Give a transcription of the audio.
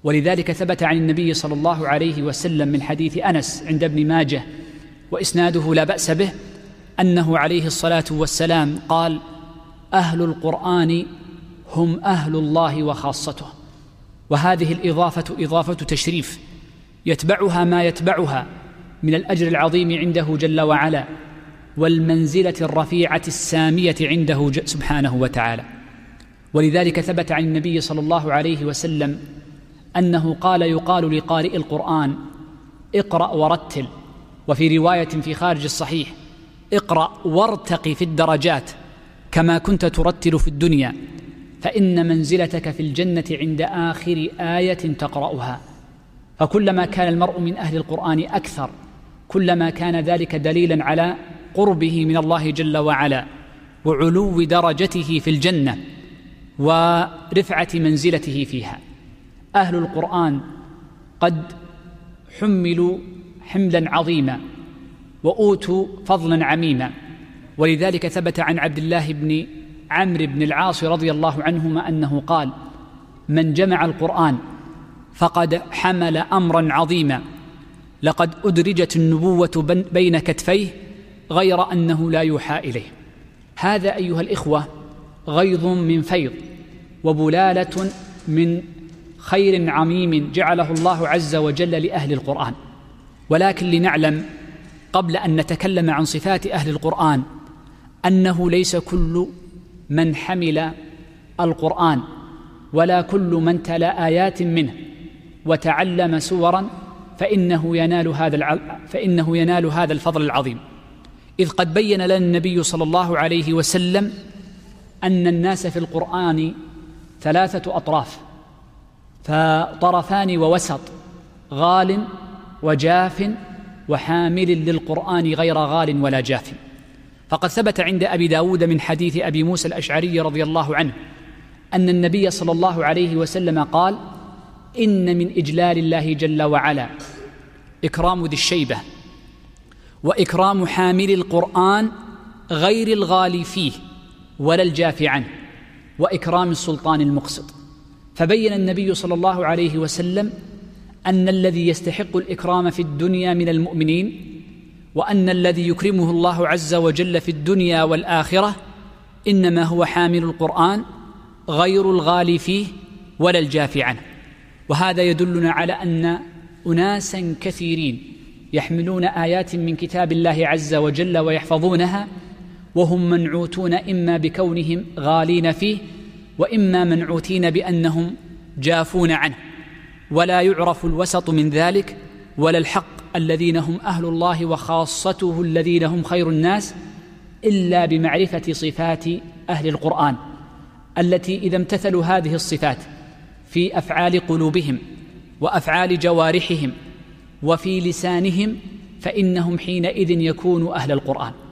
ولذلك ثبت عن النبي صلى الله عليه وسلم من حديث أنس عند ابن ماجه وإسناده لا بأس به أنه عليه الصلاة والسلام قال: أهل القرآن هم أهل الله وخاصته. وهذه الإضافة إضافة تشريف يتبعها ما يتبعها من الأجر العظيم عنده جل وعلا والمنزلة الرفيعة السامية عنده سبحانه وتعالى. ولذلك ثبت عن النبي صلى الله عليه وسلم أنه قال: يقال لقارئ القرآن: اقرأ ورتل. وفي رواية في خارج الصحيح: اقرأ وارتق في الدرجات كما كنت ترتل في الدنيا، فإن منزلتك في الجنة عند آخر آية تقرأها. فكلما كان المرء من أهل القرآن أكثر، كلما كان ذلك دليلا على قربه من الله جل وعلا وعلو درجته في الجنة ورفعة منزلته فيها. أهل القرآن قد حملوا حملا عظيما وأوتوا فضلا عميما. ولذلك ثبت عن عبد الله بن عمرو بن العاص رضي الله عنهما أنه قال: من جمع القرآن فقد حمل أمرا عظيما، لقد أدرجت النبوة بين كتفيه غير أنه لا يوحى إليه. هذا أيها الإخوة غيض من فيض وبلالة من خير عميم جعله الله عز وجل لأهل القرآن. ولكن لنعلم قبل أن نتكلم عن صفات أهل القرآن أنه ليس كل من حمل القرآن ولا كل من تلا آيات منه وتعلم سورا فإنه ينال هذا الفضل العظيم. إذ قد بين لنا النبي صلى الله عليه وسلم أن الناس في القرآن ثلاثة أطراف، فطرفان ووسط، غال وجاف وحامل للقرآن غير غال ولا جاف. فقد ثبت عند أبي داود من حديث أبي موسى الأشعري رضي الله عنه أن النبي صلى الله عليه وسلم قال: إن من إجلال الله جل وعلا إكرام ذي الشيبة وإكرام حامل القرآن غير الغالي فيه ولا الجاف عنه، وإكرام السلطان المقسط. فبين النبي صلى الله عليه وسلم أن الذي يستحق الإكرام في الدنيا من المؤمنين، وأن الذي يكرمه الله عز وجل في الدنيا والآخرة إنما هو حامل القرآن غير الغالي فيه ولا الجاف عنه. وهذا يدلنا على أن أناسا كثيرين يحملون آيات من كتاب الله عز وجل ويحفظونها وهم منعوتون إما بكونهم غالين فيه وإما منعوتين بأنهم جافون عنه، ولا يعرف الوسط من ذلك ولا الحق الذين هم أهل الله وخاصته الذين هم خير الناس إلا بمعرفة صفات أهل القرآن، التي إذا امتثلوا هذه الصفات في أفعال قلوبهم وأفعال جوارحهم وفي لسانهم فإنهم حينئذ يكونوا أهل القرآن.